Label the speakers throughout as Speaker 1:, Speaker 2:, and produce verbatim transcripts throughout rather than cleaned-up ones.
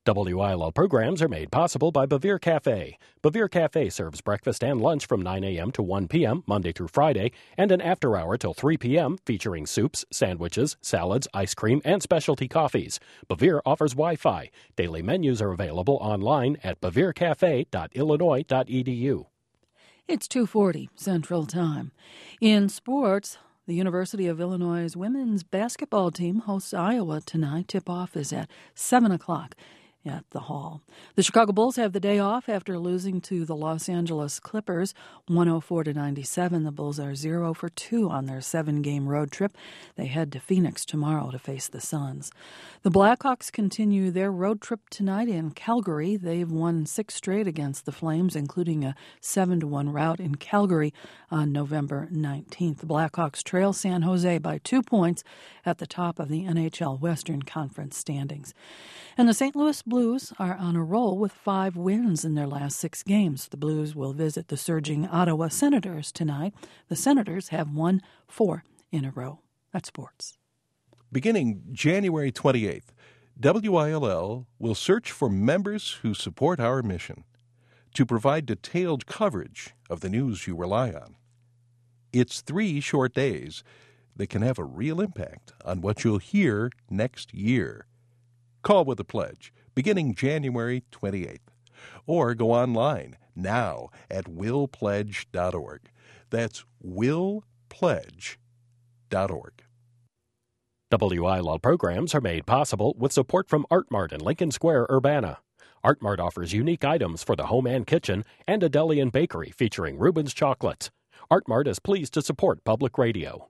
Speaker 1: W I L L programs are made possible by Bavir Cafe. Bavir Cafe serves breakfast and lunch from nine a.m. to one p.m. Monday through Friday, and an after hour till three p.m. featuring soups, sandwiches, salads, ice cream, and specialty coffees. Bavir offers Wi-Fi. Daily menus are available online at bavir cafe dot illinois dot e d u.
Speaker 2: It's two forty Central Time. In sports, the University of Illinois' women's basketball team hosts Iowa tonight. Tip-off is at seven o'clock. At the Hall. The Chicago Bulls have the day off after losing to the Los Angeles Clippers one oh four to ninety-seven. The Bulls are zero for two on their seven-game road trip. They head to Phoenix tomorrow to face the Suns. The Blackhawks continue their road trip tonight in Calgary. They've won six straight against the Flames, including a seven to one rout in Calgary on November nineteenth. The Blackhawks trail San Jose by two points at the top of the N H L Western Conference standings. And the Saint Louis Blues are on a roll with five wins in their last six games. The Blues will visit the surging Ottawa Senators tonight. The Senators have won four in a row. That's sports.
Speaker 3: Beginning January twenty-eighth, W I L L will search for members who support our mission to provide detailed coverage of the news you rely on. It's three short days that can have a real impact on what you'll hear next year. Call with a pledge beginning January twenty-eighth, or go online now at will pledge dot org. That's will pledge dot org.
Speaker 1: W I L L programs are made possible with support from ArtMart in Lincoln Square, Urbana. ArtMart offers unique items for the home and kitchen and a deli and bakery featuring Reuben's chocolates. ArtMart is pleased to support public radio.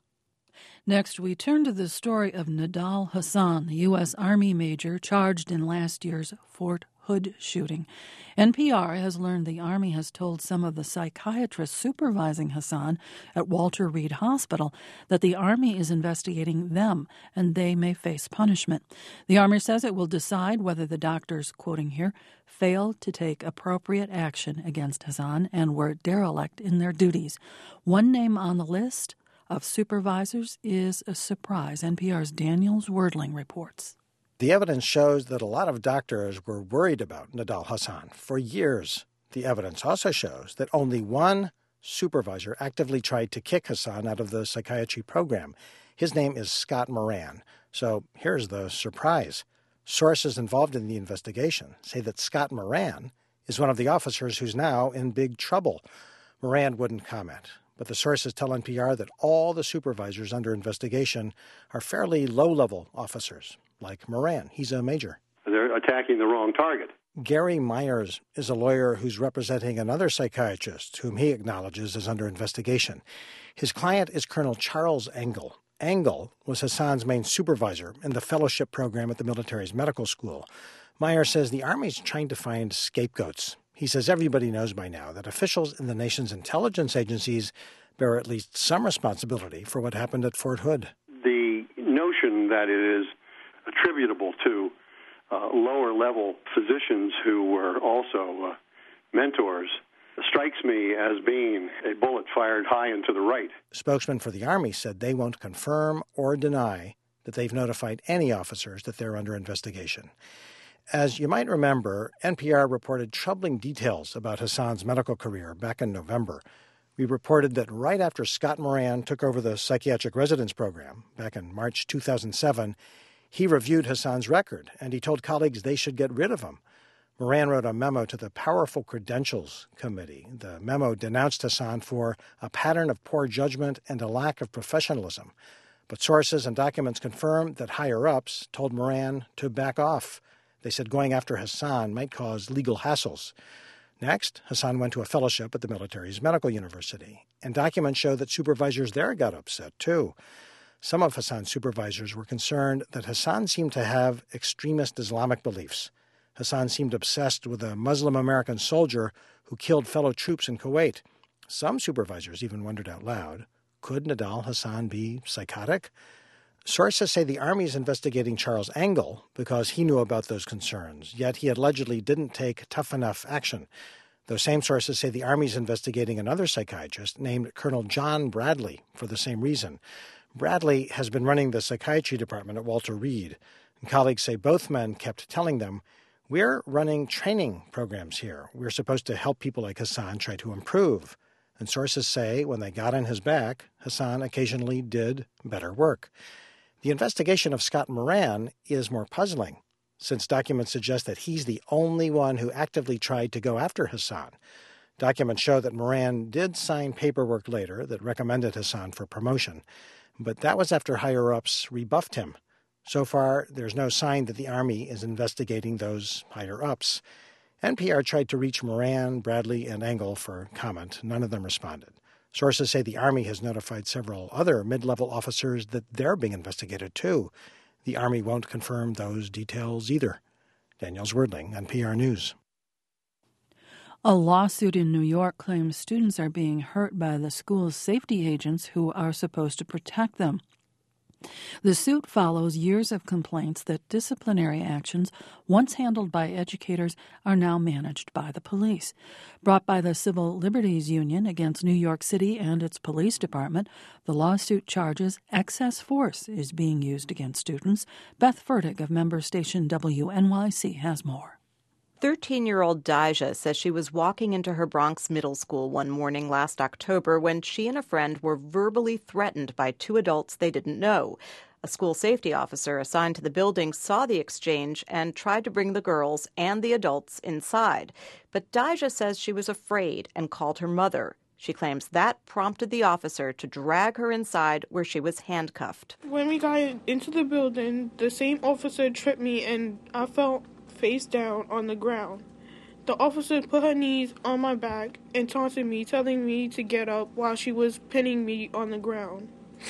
Speaker 2: Next, we turn to the story of Nidal Hasan, the U S. Army major charged in last year's Fort Hood shooting. N P R has learned the Army has told some of the psychiatrists supervising Hasan at Walter Reed Hospital that the Army is investigating them and they may face punishment. The Army says it will decide whether the doctors, quoting here, failed to take appropriate action against Hasan and were derelict in their duties. One name on the list of supervisors is a surprise. N P R's Daniel Zwerdling reports.
Speaker 4: The evidence shows that a lot of doctors were worried about Nidal Hasan for years. The evidence also shows that only one supervisor actively tried to kick Hasan out of the psychiatry program. His name is Scott Moran. So here's the surprise. Sources involved in the investigation say that Scott Moran is one of the officers who's now in big trouble. Moran wouldn't comment. But the sources tell N P R that all the supervisors under investigation are fairly low-level officers, like Moran. He's a major.
Speaker 5: They're attacking the wrong target.
Speaker 4: Gary Myers is a lawyer who's representing another psychiatrist whom he acknowledges is under investigation. His client is Colonel Charles Engel. Engel was Hasan's main supervisor in the fellowship program at the military's medical school. Myers says the Army's trying to find scapegoats. He says everybody knows by now that officials in the nation's intelligence agencies bear at least some responsibility for what happened at Fort Hood.
Speaker 5: The notion that it is attributable to uh, lower-level physicians who were also uh, mentors strikes me as being a bullet fired high and to the right.
Speaker 4: Spokesman for the Army said they won't confirm or deny that they've notified any officers that they're under investigation. As you might remember, N P R reported troubling details about Hasan's medical career back in November. We reported that right after Scott Moran took over the psychiatric residence program back in March two thousand seven, he reviewed Hasan's record, and he told colleagues they should get rid of him. Moran wrote a memo to the Powerful Credentials Committee. The memo denounced Hasan for a pattern of poor judgment and a lack of professionalism. But sources and documents confirm that higher-ups told Moran to back off. They said going after Hasan might cause legal hassles. Next, Hasan went to a fellowship at the military's medical university, and documents show that supervisors there got upset, too. Some of Hasan's supervisors were concerned that Hasan seemed to have extremist Islamic beliefs. Hasan seemed obsessed with a Muslim-American soldier who killed fellow troops in Kuwait. Some supervisors even wondered out loud, could Nidal Hasan be psychotic? Sources say the Army is investigating Charles Engel because he knew about those concerns, yet he allegedly didn't take tough enough action. Those same sources say the Army is investigating another psychiatrist named Colonel John Bradley for the same reason. Bradley has been running the psychiatry department at Walter Reed, and colleagues say both men kept telling them, We're running training programs here. We're supposed to help people like Hassan try to improve. And sources say when they got on his back, Hassan occasionally did better work. The investigation of Scott Moran is more puzzling, since documents suggest that he's the only one who actively tried to go after Hassan. Documents show that Moran did sign paperwork later that recommended Hassan for promotion, but that was after higher-ups rebuffed him. So far, there's no sign that the Army is investigating those higher-ups. N P R tried to reach Moran, Bradley, and Engel for comment. None of them responded. Sources say the Army has notified several other mid-level officers that they're being investigated, too. The Army won't confirm those details either. Daniel Zwerdling, N P R News.
Speaker 2: A lawsuit in New York claims students are being hurt by the school's safety agents who are supposed to protect them. The suit follows years of complaints that disciplinary actions, once handled by educators, are now managed by the police. Brought by the Civil Liberties Union against New York City and its police department, the lawsuit charges excess force is being used against students. Beth Fertig of member station W N Y C has more.
Speaker 6: thirteen-year-old Daija says she was walking into her Bronx middle school one morning last October when she and a friend were verbally threatened by two adults they didn't know. A school safety officer assigned to the building saw the exchange and tried to bring the girls and the adults inside. But Daija says she was afraid and called her mother. She claims that prompted the officer to drag her inside where she was handcuffed.
Speaker 7: When we got into the building, the same officer tripped me and I fell face down on the ground. The officer put her knees on my back and taunted me, telling me to get up while she was pinning me on the ground.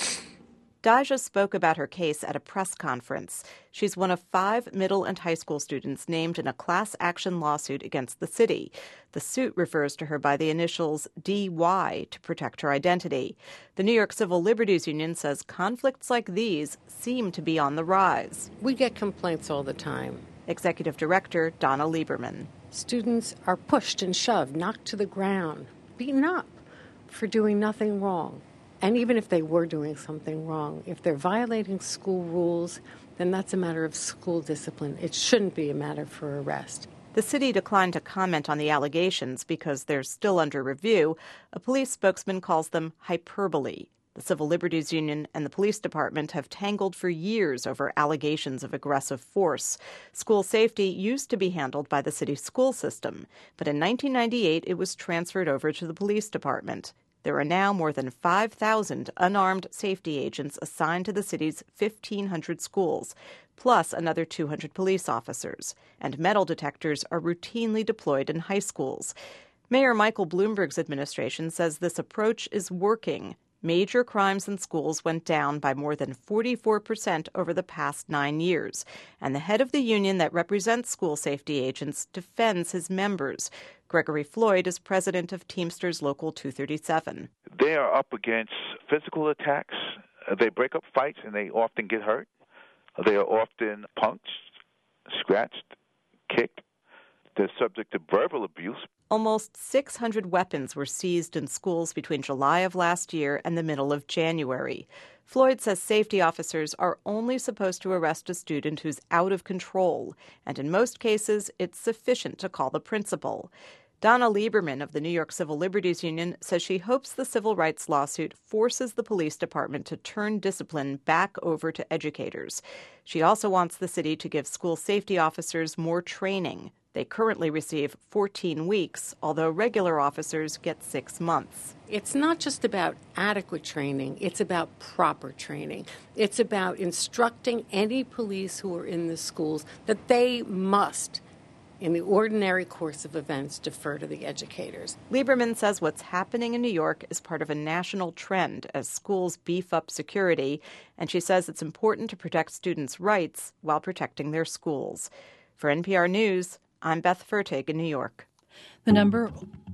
Speaker 6: Daija spoke about her case at a press conference. She's one of five middle and high school students named in a class action lawsuit against the city. The suit refers to her by the initials D Y to protect her identity. The New York Civil Liberties Union says conflicts like these seem to be on the rise.
Speaker 8: We get complaints all the time.
Speaker 6: Executive Director Donna Lieberman.
Speaker 8: Students are pushed and shoved, knocked to the ground, beaten up for doing nothing wrong. And even if they were doing something wrong, if they're violating school rules, then that's a matter of school discipline. It shouldn't be a matter for arrest.
Speaker 6: The city declined to comment on the allegations because they're still under review. A police spokesman calls them hyperbole. The Civil Liberties Union and the police department have tangled for years over allegations of aggressive force. School safety used to be handled by the city's school system, but in nineteen ninety-eight it was transferred over to the police department. There are now more than five thousand unarmed safety agents assigned to the city's fifteen hundred schools, plus another two hundred police officers, and metal detectors are routinely deployed in high schools. Mayor Michael Bloomberg's administration says this approach is working. Major crimes in schools went down by more than forty-four percent over the past nine years, and the head of the union that represents school safety agents defends his members. Gregory Floyd is president of Teamsters Local two thirty-seven.
Speaker 9: They are up against physical attacks. They break up fights, and they often get hurt. They are often punched, scratched, kicked. They're subject to verbal abuse.
Speaker 6: Almost six hundred weapons were seized in schools between July of last year and the middle of January. Floyd says safety officers are only supposed to arrest a student who's out of control, and in most cases, it's sufficient to call the principal. Donna Lieberman of the New York Civil Liberties Union says she hopes the civil rights lawsuit forces the police department to turn discipline back over to educators. She also wants the city to give school safety officers more training. They currently receive fourteen weeks, although regular officers get six months.
Speaker 8: It's not just about adequate training, it's about proper training. It's about instructing any police who are in the schools that they must, in the ordinary course of events, defer to the educators.
Speaker 6: Lieberman says what's happening in New York is part of a national trend as schools beef up security, and she says it's important to protect students' rights while protecting their schools. For N P R News, I'm Beth Fertig in New York.
Speaker 2: The number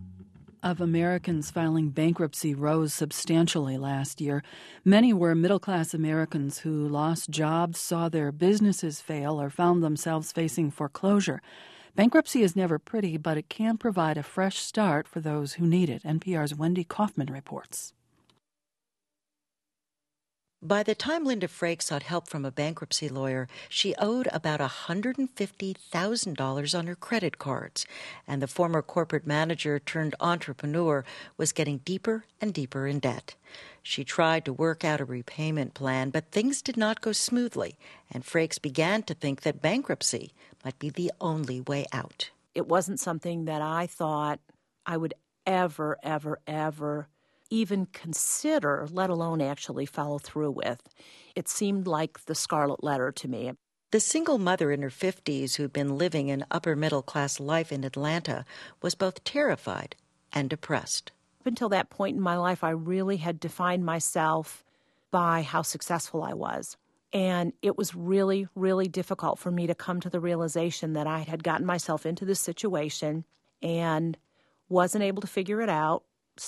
Speaker 2: of Americans filing bankruptcy rose substantially last year. Many were middle-class Americans who lost jobs, saw their businesses fail, or found themselves facing foreclosure. Bankruptcy is never pretty, but it can provide a fresh start for those who need it. N P R's Wendy Kaufman reports.
Speaker 10: By the time Linda Frakes sought help from a bankruptcy lawyer, she owed about one hundred fifty thousand dollars on her credit cards, and the former corporate manager turned entrepreneur was getting deeper and deeper in debt. She tried to work out a repayment plan, but things did not go smoothly, and Frakes began to think that bankruptcy might be the only way out.
Speaker 11: It wasn't something that I thought I would ever, ever, ever even consider, let alone actually follow through with. It seemed like the scarlet letter to me.
Speaker 10: The single mother in her fifties who'd been living an upper-middle-class life in Atlanta was both terrified and depressed.
Speaker 11: Up until that point in my life, I really had defined myself by how successful I was. And it was really, really difficult for me to come to the realization that I had gotten myself into this situation and wasn't able to figure it out.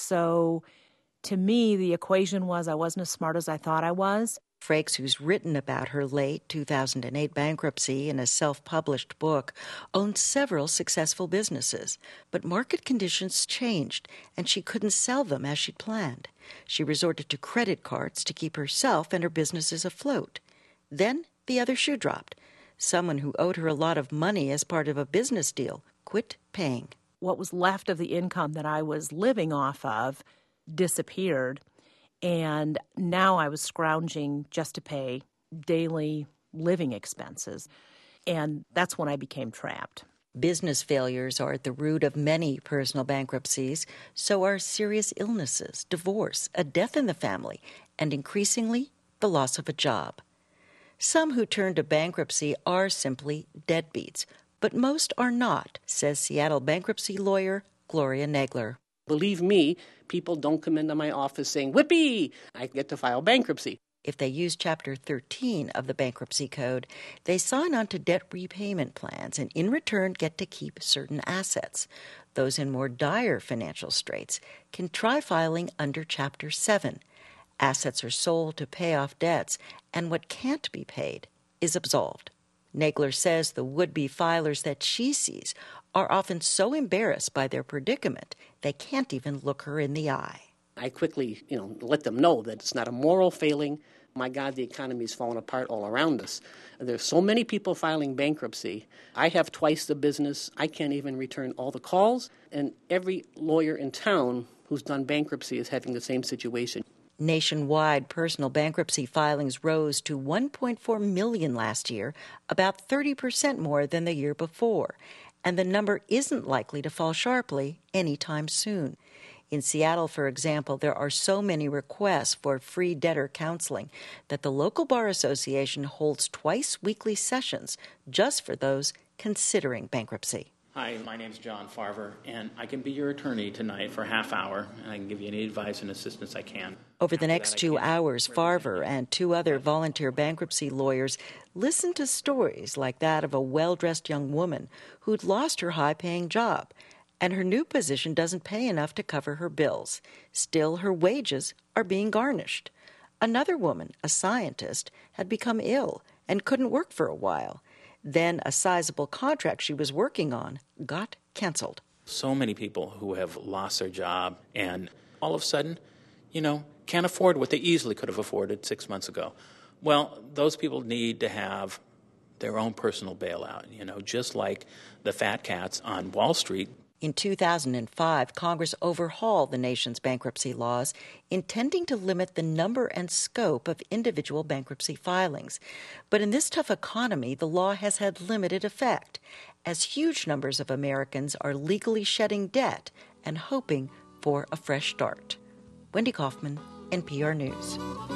Speaker 11: So to me, the equation was I wasn't as smart as I thought I was.
Speaker 10: Frakes, who's written about her late two thousand eight bankruptcy in a self-published book, owned several successful businesses. But market conditions changed, and she couldn't sell them as she'd planned. She resorted to credit cards to keep herself and her businesses afloat. Then the other shoe dropped. Someone who owed her a lot of money as part of a business deal quit paying.
Speaker 11: What was left of the income that I was living off of disappeared, and now I was scrounging just to pay daily living expenses, and that's when I became trapped.
Speaker 10: Business failures are at the root of many personal bankruptcies. So are serious illnesses, divorce, a death in the family, and increasingly, the loss of a job. Some who turn to bankruptcy are simply deadbeats, but most are not, says Seattle bankruptcy lawyer Gloria Nagler.
Speaker 12: Believe me, people don't come into my office saying, "Whippy, I get to file bankruptcy."
Speaker 10: If they use Chapter thirteen of the Bankruptcy Code, they sign on to debt repayment plans and in return get to keep certain assets. Those in more dire financial straits can try filing under Chapter seven. Assets are sold to pay off debts, and what can't be paid is absolved. Nagler says the would-be filers that she sees are often so embarrassed by their predicament they can't even look her in the eye.
Speaker 12: I quickly, you know, let them know that it's not a moral failing. My God, the economy is falling apart all around us. There's so many people filing bankruptcy. I have twice the business. I can't even return all the calls. And every lawyer in town who's done bankruptcy is having the same situation.
Speaker 10: Nationwide, personal bankruptcy filings rose to one point four million last year, about thirty percent more than the year before. And the number isn't likely to fall sharply anytime soon. In Seattle, for example, there are so many requests for free debtor counseling that the local bar association holds twice weekly sessions just for those considering bankruptcy.
Speaker 13: Hi, my name's John Farver, and I can be your attorney tonight for a half hour, and I can give you any advice and assistance I can.
Speaker 10: Over the next two hours, Farver and two other volunteer bankruptcy lawyers listen to stories like that of a well-dressed young woman who'd lost her high-paying job, and her new position doesn't pay enough to cover her bills. Still, her wages are being garnished. Another woman, a scientist, had become ill and couldn't work for a while. Then a sizable contract she was working on got canceled.
Speaker 13: So many people who have lost their job and all of a sudden, you know, can't afford what they easily could have afforded six months ago. Well, those people need to have their own personal bailout, you know, just like the fat cats on Wall Street.
Speaker 10: In two thousand five, Congress overhauled the nation's bankruptcy laws, intending to limit the number and scope of individual bankruptcy filings. But in this tough economy, the law has had limited effect, as huge numbers of Americans are legally shedding debt and hoping for a fresh start. Wendy Kaufman, N P R News.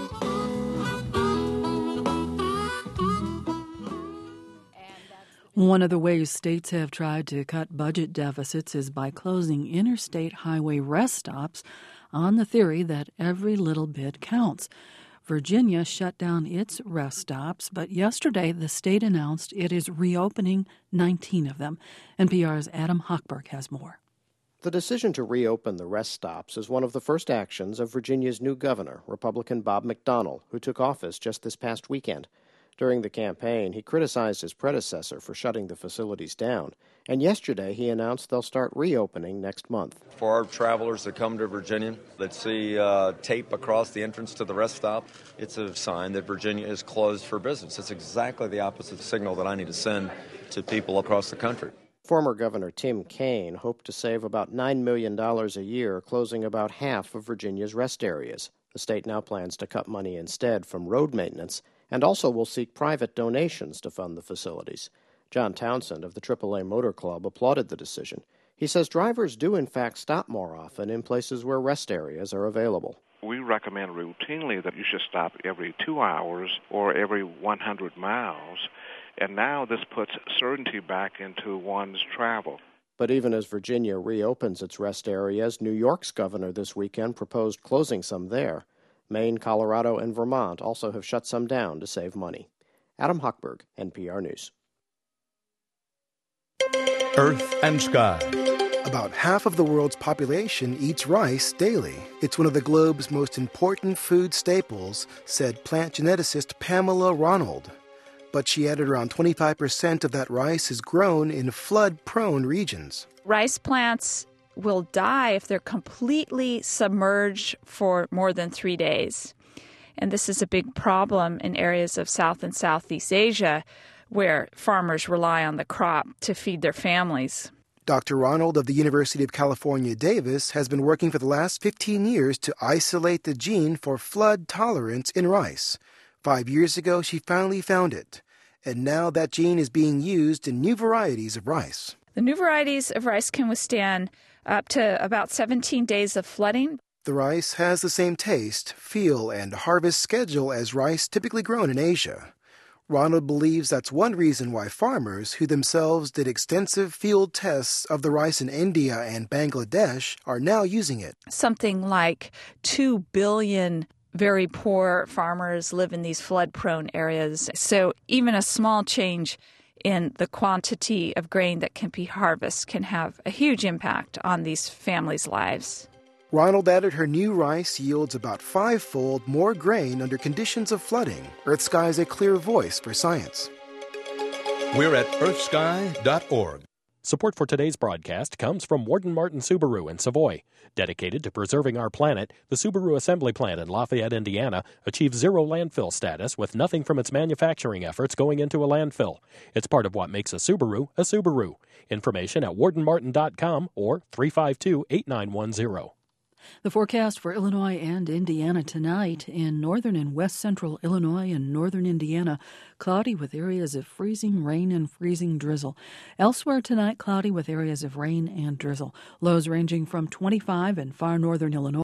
Speaker 2: One of the ways states have tried to cut budget deficits is by closing interstate highway rest stops on the theory that every little bit counts. Virginia shut down its rest stops, but yesterday the state announced it is reopening nineteen of them. N P R's Adam Hochberg has more.
Speaker 14: The decision to reopen the rest stops is one of the first actions of Virginia's new governor, Republican Bob McDonnell, who took office just this past weekend. During the campaign, he criticized his predecessor for shutting the facilities down, and yesterday he announced they'll start reopening next month.
Speaker 15: For our travelers that come to Virginia that see uh, tape across the entrance to the rest stop, it's a sign that Virginia is closed for business. It's exactly the opposite signal that I need to send to people across the country.
Speaker 14: Former Governor Tim Kaine hoped to save about nine million dollars a year, closing about half of Virginia's rest areas. The state now plans to cut money instead from road maintenance and also will seek private donations to fund the facilities. John Townsend of the triple A Motor Club applauded the decision. He says drivers do in fact stop more often in places where rest areas are available.
Speaker 16: We recommend routinely that you should stop every two hours or every one hundred miles, and now this puts certainty back into one's travel.
Speaker 14: But even as Virginia reopens its rest areas, New York's governor this weekend proposed closing some there. Maine, Colorado, and Vermont also have shut some down to save money. Adam Hochberg, N P R News.
Speaker 17: Earth and Sky.
Speaker 18: About half of the world's population eats rice daily. It's one of the globe's most important food staples, said plant geneticist Pamela Ronald. But she added around twenty-five percent of that rice is grown in flood-prone regions.
Speaker 19: Rice plants will die if they're completely submerged for more than three days. And this is a big problem in areas of South and Southeast Asia where farmers rely on the crop to feed their families.
Speaker 18: Doctor Ronald of the University of California, Davis, has been working for the last fifteen years to isolate the gene for flood tolerance in rice. Five years ago, she finally found it. And now that gene is being used in new varieties of rice.
Speaker 19: The new varieties of rice can withstand up to about seventeen days of flooding.
Speaker 18: The rice has the same taste, feel, and harvest schedule as rice typically grown in Asia. Ronald believes that's one reason why farmers, who themselves did extensive field tests of the rice in India and Bangladesh, are now using it.
Speaker 19: Something like two billion very poor farmers live in these flood-prone areas. So even a small change in the quantity of grain that can be harvested can have a huge impact on these families' lives.
Speaker 18: Ronald added her new rice yields about five-fold more grain under conditions of flooding. Earth Sky is a clear voice for science.
Speaker 17: We're at earth sky dot org.
Speaker 1: Support for today's broadcast comes from Warden Martin Subaru in Savoy. Dedicated to preserving our planet, the Subaru assembly plant in Lafayette, Indiana, achieves zero landfill status with nothing from its manufacturing efforts going into a landfill. It's part of what makes a Subaru a Subaru. Information at warden martin dot com or three five two, eight nine one zero.
Speaker 2: The forecast for Illinois and Indiana tonight: in northern and west central Illinois and northern Indiana, cloudy with areas of freezing rain and freezing drizzle. Elsewhere tonight, cloudy with areas of rain and drizzle. Lows ranging from twenty-five in far northern Illinois